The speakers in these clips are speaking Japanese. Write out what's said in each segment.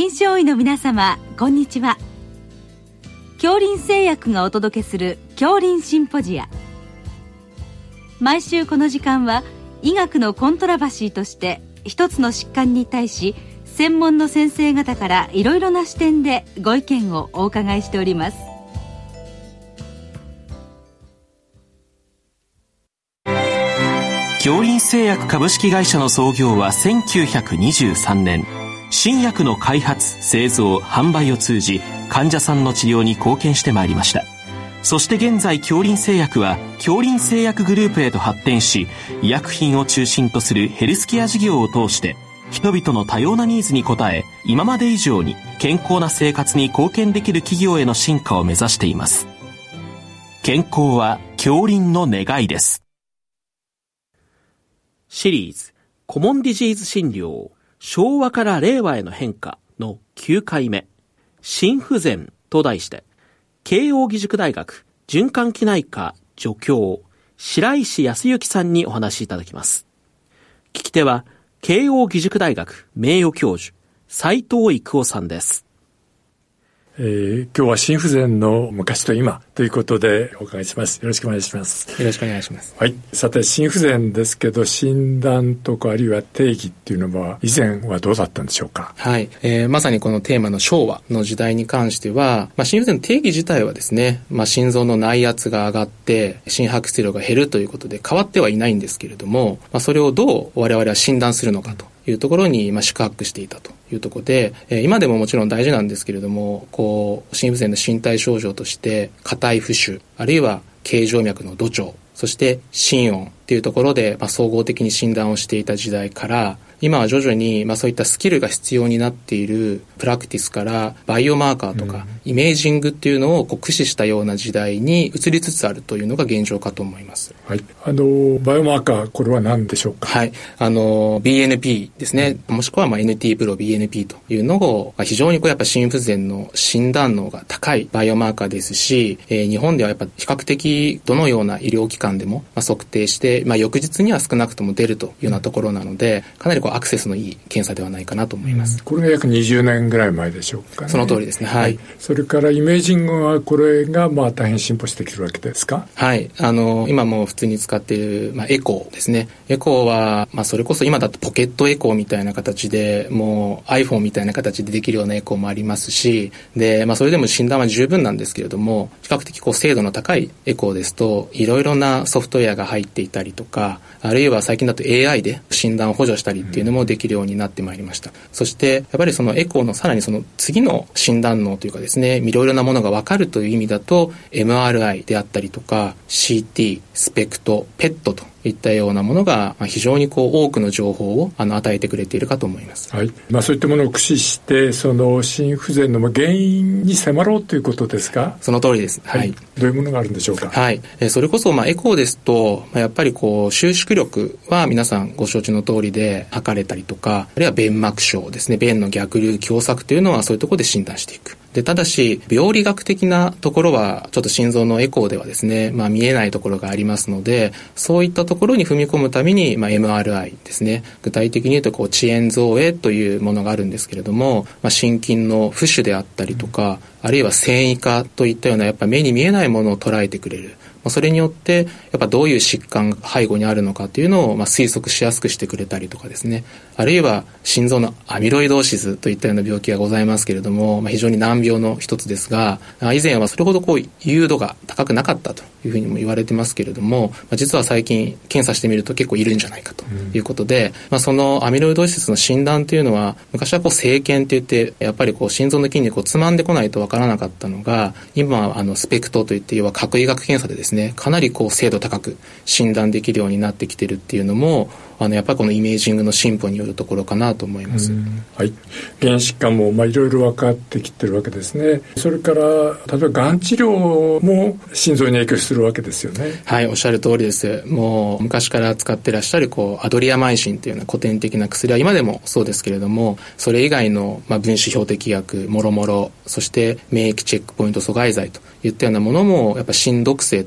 臨床医の皆様、こんにちは。杏林製薬がお届けする杏林シンポジア。毎週この時間は医学のコントラバシーとして一つの疾患に対し専門の先生方からいろいろな視点でご意見をお伺いしております。 杏林製薬株式会社の創業は1923年。新薬の開発、製造、販売を通じ患者さんの治療に貢献してまいりました。そして現在杏林製薬は杏林製薬グループへと発展し、医薬品を中心とするヘルスケア事業を通して人々の多様なニーズに応え、今まで以上に健康な生活に貢献できる企業への進化を目指しています。健康は杏林の願いです。シリーズコモンディジーズ診療、昭和から令和への変化の9回目、心不全と題して、慶應義塾大学循環器内科助教白石康之さんにお話しいただきます。聞き手は慶應義塾大学名誉教授斉藤育夫さんです。 今日は心不全の昔と今ということでお伺いします。よろしくお願いします。 よろしくお願いします。 はい。さて、心不全ですけど、診断とかあるいは定義っていうのは以前はどうだったんでしょうか。 はい。まさにこのテーマの昭和の時代に関しては、心不全の定義自体はですね、心臓の内圧が上がって心拍出量が減るということで変わってはいないんですけれども、それをどう我々は診断するのかというところに宿泊していたというところで、今でももちろん大事なんですけれども、心不全の身体症状として硬い浮腫、あるいは頸静脈の度長、そして心音というところで、総合的に診断をしていた時代から、今は徐々にそういったスキルが必要になっているプラクティスからバイオマーカーとかイメージングっていうのを駆使したような時代に移りつつあるというのが現状かと思います。 はい。バイオマーカー、これは何でしょうか。 はい。BNP ですね。もしくはNT プロ BNP というのを非常にやっぱ心不全の診断能が高いバイオマーカーですし、日本ではやっぱ比較的どのような医療機関でも測定して、翌日には少なくとも出るというようなところなので、かなりアクセスのいい検査ではないかなと思います。 これが約20年ぐらい前でしょうかね。 その通りですね。はい。 それからイメージングはこれが大変進歩してきてるわけですか。 はい。今も普通に使っている、エコーですね。エコーは、それこそ今だとポケットエコーみたいな形で、もう iPhone みたいな形でできるようなエコーもありますし、で、それでも診断は十分なんですけれども、比較的精度の高いエコーですと、いろいろなソフトウェアが入っていたりとか、あるいは最近だと AI で診断を補助したりっていうのもできるようになってまいりました。そしてやっぱりそのエコーのさらにその次の診断能というかですね、いろいろなものが分かるという意味だと MRI であったりとか CT、スペクト、ペットといったようなものが非常に多くの情報を与えてくれているかと思います。 はい。そういったものを駆使してその心不全の原因に迫ろうということですか。 その通りです。はい。 どういうものがあるんでしょうか。 はい。それこそエコーですとやっぱり収縮力は皆さんご承知の通りで測れたりとか、あるいは弁膜症ですね、弁の逆流狭窄というのはそういうところで診断していく。で、ただし病理学的なところはちょっと心臓のエコーではですね、見えないところがありますので、そういったところに踏み込むために、MRI ですね、具体的に言うと遅延造影というものがあるんですけれども、心筋の浮腫であったりとか、あるいは線維化といったようなやっぱ目に見えないものを捉えてくれる。それによってやっぱどういう疾患が背後にあるのかというのを推測しやすくしてくれたりとかですね、あるいは心臓のアミロイドーシスといったような病気がございますけれども、非常に難病の一つですが、以前はそれほど誘導が高くなかったというふうにも言われてますけれども、実は最近検査してみると結構いるんじゃないかということで、そのアミロイドーシスの診断というのは昔は生検といってやっぱり心臓の筋肉をつまんでこないとわからなかったのが、今はスペクトといって要は核医学検査でですね、かなり精度高く診断できるようになってきているっていうのもやっぱりこのイメージングの進歩によるところかなと思います。 はい。原疾患もいろいろ分かってきてるわけですね。それから例えばがん治療も心臓に影響するわけですよね。 はい、おっしゃる通りです。もう昔から使ってらっしゃるアドリアマイシンというような古典的な薬は今でもそうですけれども、それ以外の分子標的薬もろもろ、そして免疫チェックポイント阻害剤といったようなものもやっぱ心毒性と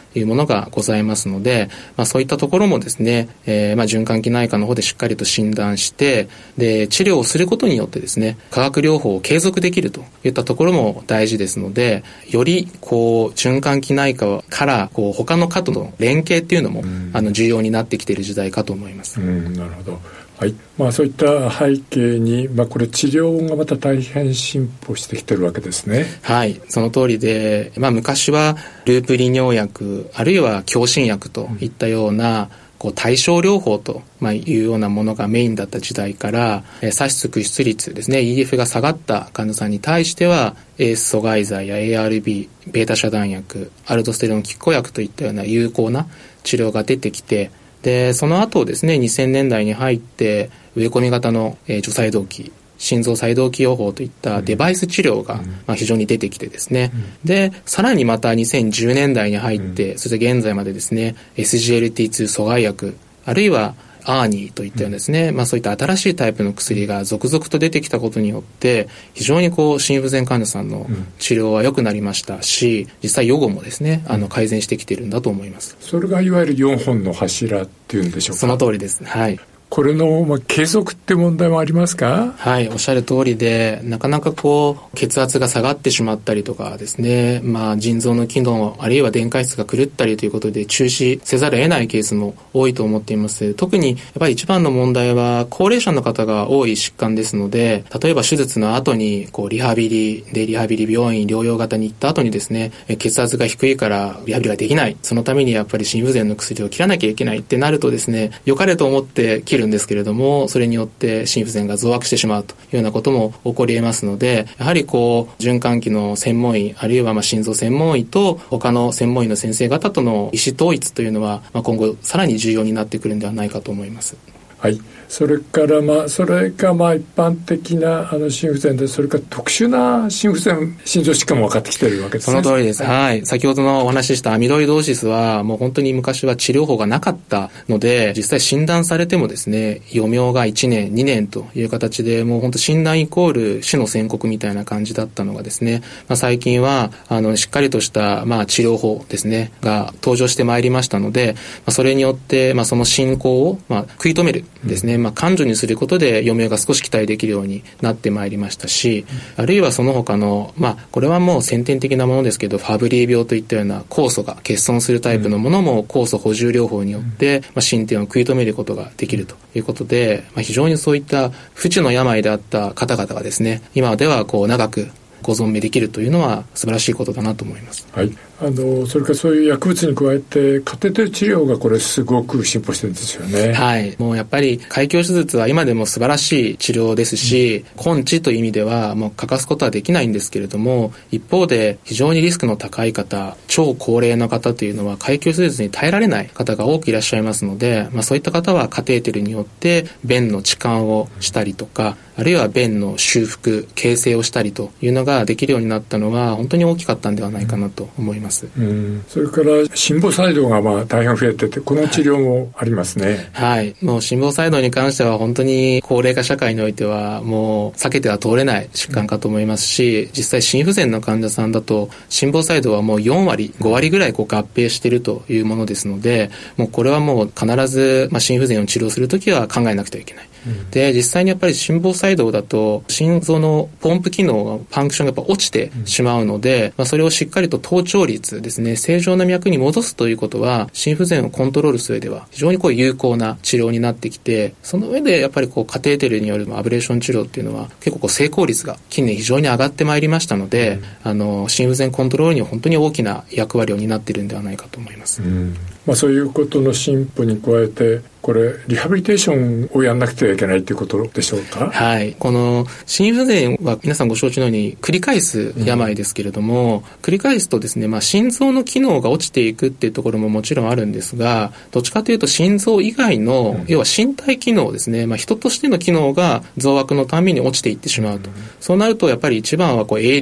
いうものがございますので、そういったところもですね、循環器内科の方でしっかりと診断して、で治療をすることによってですね、化学療法を継続できるといったところも大事ですので、より循環器内科から他の科との連携っていうのも、重要になってきている時代かと思います。 なるほど。はい。そういった背景に、これ治療がまた大変進歩してきてるわけですね。 はい、その通りで、昔はループ利尿薬あるいは強心薬といったような、対症療法というようなものがメインだった時代から、左室屈出率ですね、EF が下がった患者さんに対しては ACE 阻害剤や ARB、ベータ遮断薬、アルドステロン拮抗薬といったような有効な治療が出てきて、でその後ですね、2000年代に入って植え込み型の除細動器、心臓細動器療法といったデバイス治療が非常に出てきてですね、でさらにまた2010年代に入って、そして現在までですね SGLT2 阻害薬あるいはアーニーといったようなですね、そういった新しいタイプの薬が続々と出てきたことによって非常に心不全患者さんの治療は良くなりましたし、実際予後もですね改善してきているんだと思います。 それがいわゆる4本の柱っていうんでしょうか。 その通りです。はい。 これの継続って問題もありますか？ はい、おっしゃる通りで、なかなか血圧が下がってしまったりとかですね、腎臓の機能あるいは電解質が狂ったりということで中止せざるを得ないケースも多いと思っています。特にやっぱり一番の問題は高齢者の方が多い疾患ですので、例えば手術の後にリハビリ病院療養型に行った後にですね、血圧が低いからリハビリができない、そのためにやっぱり心不全の薬を切らなきゃいけないってなるとですね、良かれと思って切るんですけれども、それによって心不全が増悪してしまうというようなことも起こり得ますので、やはり循環器の専門医あるいは心臓専門医と他の専門医の先生方との意思統一というのは、今後さらに重要になってくるんではないかと思います。 はい。それからそれが一般的な心不全で、それから特殊な心不全、心臓疾患も分かってきているわけですね。 その通りです。はい。先ほどのお話ししたアミロイドーシスはもう本当に昔は治療法がなかったので、実際診断されてもですね、余命が1年2年という形で、もう本当診断イコール死の宣告みたいな感じだったのがですね、最近はしっかりとした治療法ですねが登場してまいりましたので、それによってその進行を食い止めるですね、感助にすることで余命が少し期待できるようになってまいりましたし、あるいはその他のこれはもう先天的なものですけど、ファブリー病といったような酵素が欠損するタイプのものも酵素補充療法によって進展を食い止めることができるということで、非常にそういった不治の病であった方々がですね、今では長くご存命できるというのは素晴らしいことだなと思います。 はい。それからそういう薬物に加えてカテーテル治療がこれすごく進歩してるんですよね。 はい。もうやっぱり開胸手術は今でも素晴らしい治療ですし、根治という意味ではもう欠かすことはできないんですけれども、一方で非常にリスクの高い方、超高齢の方というのは開胸手術に耐えられない方が多くいらっしゃいますので、そういった方はカテーテルによって弁の置換をしたりとか、あるいは弁の修復、形成をしたりというのができるようになったのは本当に大きかったんではないかなと思います。 それから心房細動が大変増えてて、この治療もありますね。 はい。もう心房細動に関しては本当に高齢化社会においてはもう避けては通れない疾患かと思いますし、実際心不全の患者さんだと心房細動はもう4割、5割ぐらい合併しているというものですので、もうこれはもう必ず心不全を治療するときは考えなくてはいけない。で、実際にやっぱり心房細動だと心臓のポンプ機能がファンクションがやっぱ落ちてしまうので、それをしっかりと頭頂率ですね、正常な脈に戻すということは心不全をコントロールする上では非常に有効な治療になってきて、その上でやっぱりカテーテルによるアブレーション治療っていうのは結構成功率が近年非常に上がってまいりましたので、心不全コントロールには本当に大きな役割を担っているんではないかと思います。 そういうことの進歩に加えて、これリハビリテーションをやんなくてはいけないということでしょうか。 はい。この心不全は皆さんご承知のように繰り返す病ですけれども、繰り返すとですね、心臓の機能が落ちていくっていうところももちろんあるんですが、どっちかというと心臓以外の、要は身体機能ですね、人としての機能が増悪のために落ちていってしまうと。そうなるとやっぱり一番は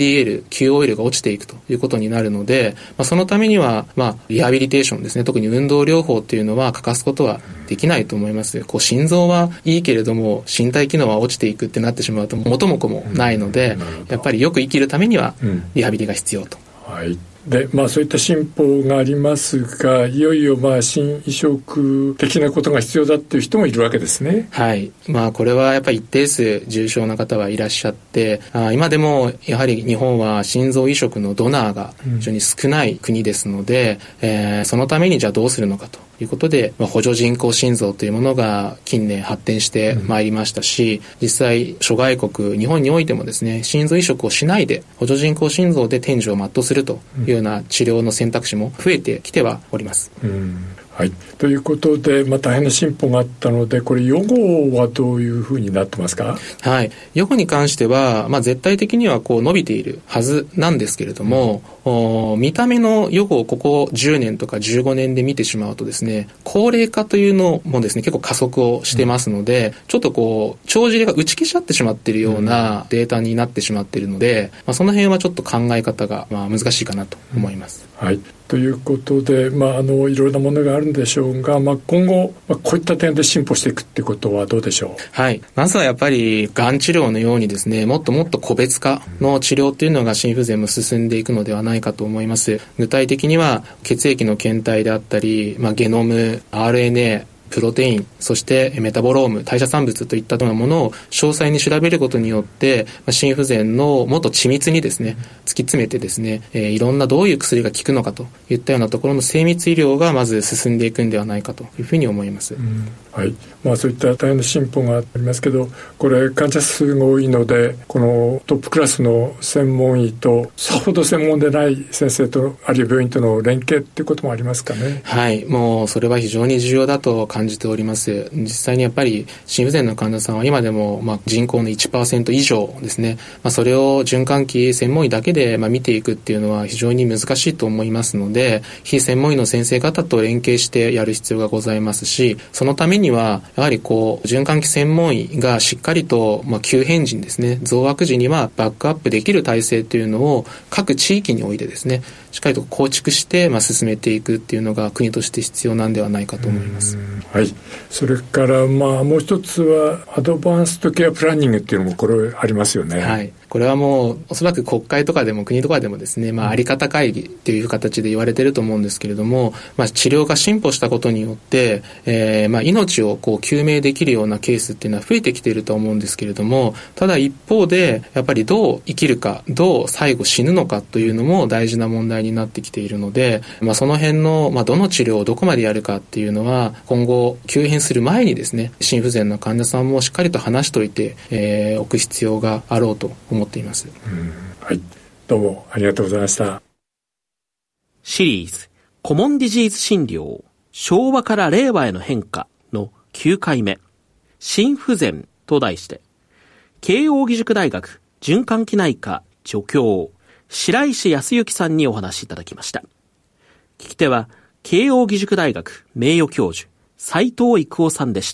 ADL、QOL が落ちていくということになるので、そのためにはリハビリテーションですね、特に運動療法っていうのは欠かすことはできないと思います。心臓はいいけれども身体機能は落ちていくってなってしまうと元も子もないので、やっぱりよく生きるためにはリハビリが必要と。 はい。 でそういった進歩がありますが、いよいよ新移植的なことが必要だっていう人もいるわけですね。 はい。これはやっぱり一定数重症な方はいらっしゃって、今でもやはり日本は心臓移植のドナーが非常に少ない国ですので、そのためにじゃあどうするのかということで、補助人工心臓というものが近年発展してまいりましたし、実際諸外国、日本においてもですね、心臓移植をしないで補助人工心臓で天寿を全うするというような治療の選択肢も増えてきてはおります。 はい、ということで、大変な進歩があったので、これ予後はどういうふうになってますか？ はい、予後に関しては、絶対的には伸びているはずなんですけれども、見た目の予後をここ10年とか15年で見てしまうとですね、高齢化というのもですね、結構加速をしてますので、ちょっと帳尻が打ち消しちゃってしまっているようなデータになってしまっているので、その辺はちょっと考え方が難しいかなと思います。 はい、ということで、いろいろなものがあるんでしょうが、今後、こういった点で進歩していくっていうことはどうでしょう？ はい。まずはやっぱり、がん治療のようにですね、もっともっと個別化の治療っていうのが心不全も進んでいくのではないかと思います。具体的には、血液の検体であったり、ゲノム、RNA、プロテイン、そしてメタボローム、代謝産物といったようなものを詳細に調べることによって、心不全のもっと緻密にですね、突き詰めてですね、いろんなどういう薬が効くのかといったようなところの精密医療がまず進んでいくんではないかというふうに思います。 はい。そういった大変な進歩がありますけど、これ患者数が多いので、このトップクラスの専門医とさほど専門でない先生とあるいは病院との連携っていうこともありますかね？ はい。もうそれは非常に重要だと感じております。実際にやっぱり心不全の患者さんは今でも人口の 1% 以上ですね。それを循環器専門医だけで見ていくっていうのは非常に難しいと思いますので、非専門医の先生方と連携してやる必要がございますし、そのためにはやはり循環器専門医がしっかりと急変時にですね、増悪時にはバックアップできる体制というのを各地域においてですね、しっかりと構築して進めていくっていうのが国として必要なんではないかと思います。 はい。それからもう一つはアドバンストケアプランニングっていうのもこれありますよね。 はい。これはもうおそらく国会とかでも国とかでもですね、あり方会議っていう形で言われていると思うんですけれども、治療が進歩したことによって、命を救命できるようなケースっていうのは増えてきていると思うんですけれども、ただ一方でやっぱりどう生きるか、どう最後死ぬのかというのも大事な問題になってきているので、その辺のどの治療をどこまでやるかっていうのは今後急変する前にですね、心不全の患者さんもしっかりと話しておいて、おく必要があろうと思っています。 はい。どうもありがとうございました。 シリーズコモンディジーズ診療昭和から令和への変化の9回目、心不全と題して、慶應義塾大学循環器内科助教白石康之さんにお話しいただきました。聞き手は慶應義塾大学名誉教授斉藤育夫さんでした。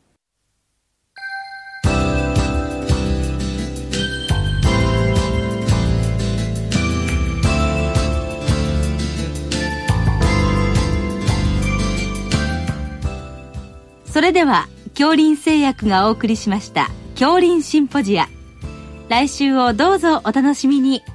それでは京林製薬がお送りしました京林シンポジア、来週をどうぞお楽しみに。